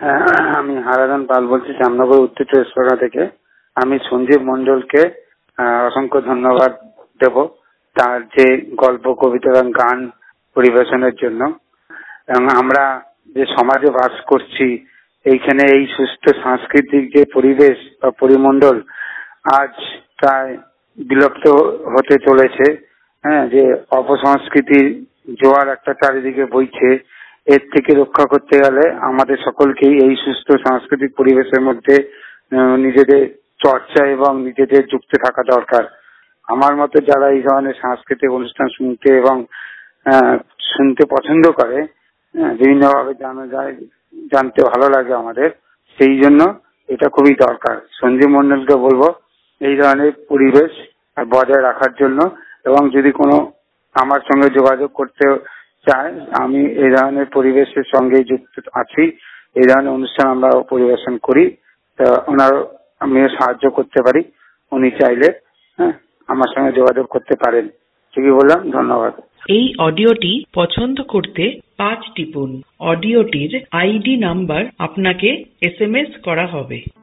হ্যাঁ, আমি হারাধন পাল বলছি, জামনগর উত্তর চব্বিশ পরগনা থেকে। আমি সঞ্জীব মন্ডলকে অসংখ্য ধন্যবাদ দেব তার যে গল্প, কবিতা এবং গান পরিবেশনের জন্য। এবং আমরা যে সমাজে বাস করছি, এইখানে এই সুস্থ সাংস্কৃতিক যে পরিবেশ বা পরিমণ্ডল আজ প্রায় বিলুপ্ত হতে চলেছে। হ্যাঁ, যে অপসংস্কৃতির জোয়ার একটা চারিদিকে বইছে, এর থেকে রক্ষা করতে গেলে আমাদের সকলকেই এই সুস্থ সাংস্কৃতিক পরিবেশের মধ্যে নিজেদের চর্চা এবং নিজেদের যুক্ত থাকা দরকার। আমার মতে যারা এই ধরনের সাংস্কৃতিক অনুষ্ঠান শুনতে এবং শুনতে পছন্দ করে, বিভিন্নভাবে জানা যায়, জানতে ভালো লাগে আমাদের, সেই জন্য এটা খুবই দরকার। সঞ্জীব মন্ডলকে বলবো এই ধরনের পরিবেশ বজায় রাখার জন্য, এবং যদি কোনো আমার সঙ্গে যোগাযোগ করতে চায়, আমি এই ধরনের পরিবেশের সঙ্গে যুক্ত আছি। এই ধরনের অনুষ্ঠান আমরা পরিবেশন করি, তা ওনার আমিও সাহায্য করতে পারি। উনি চাইলে আমার সঙ্গে যোগাযোগ করতে পারেন। ঠিকই বললাম? ধন্যবাদ। এই অডিওটি পছন্দ করতে 5 টিপুন। অডিওটির আইডি নাম্বার আপনাকে SMS করা হবে।